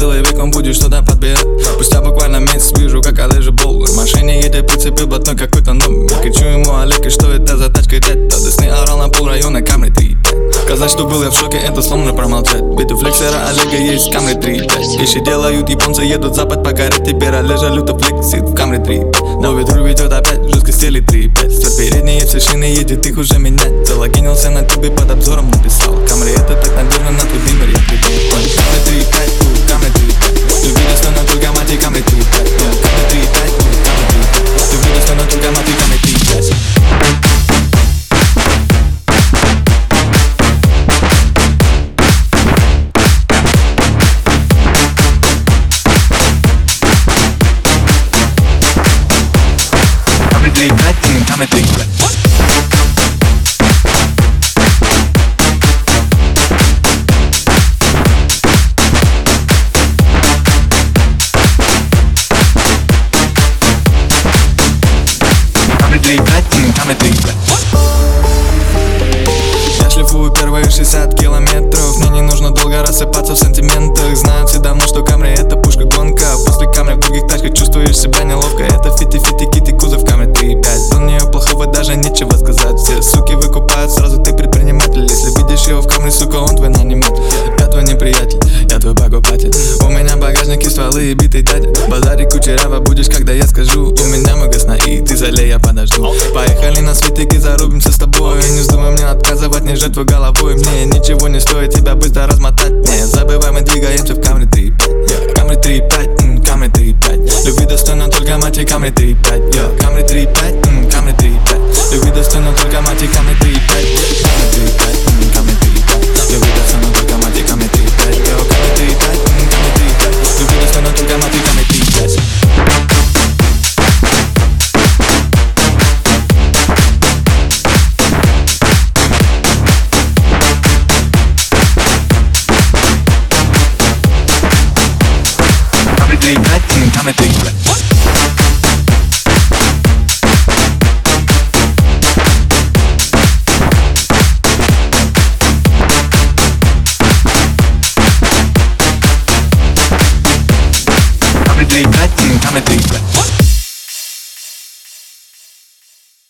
целый век он будет что-то подбирать. Спустя буквально месяц вижу, как Олежа Болдер в машине едет, прицепил блатной какой-то номер. Кричу ему: Олег, и что это за тачка, дядь? До сны орал на пол района Camry 3.5. Сказать, что был я в шоке, это сложно промолчать. Ведь у флексера Олега есть Camry 3.5. Вещи делают японцы, едут в запад покорять. Теперь Олежа люто флексит в Camry 3.5. Но ветру ведет опять, жестко стели 3.5. Стер передние все шины, едет их уже менять. Залогинился на тебе, под обзором написал: Camry это так надежно, на твой бимер я прибыл. Camry 3.5, Camry 3.5. Ты видишь, что на только мать и Camry 3.5. Camry 3.5, Camry 3.5. Ты видишь, что на только мать и Camry 3.5. Camry 3.5. Я шлифую первые 60 километров. Мне не нужно долго рассыпаться в сантиментах. Знаю все давно, что Camry это пушка гонка. После Camry в других тачках чувствуешь себя неловко. Это фити-фити кити кузов Camry 3.5. У нее плохого даже нечего сказать. Все суки выкупают, сразу ты предприниматель. Если видишь его в Camry, сука, он твой наниматель. Я твой неприятель, я твой покупатель. У меня багажники, стволы и битый дядя. Базари кучерява будешь, когда я скажу. У меня много сна и ты залей, я подожду. Поехали на свитыки, зарубимся с тобой. Не вздумай мне отказывать, не жертвуй головой. Мне ничего не стоит тебя быстро размотать. Не забывай, мы двигаемся в Camry 3.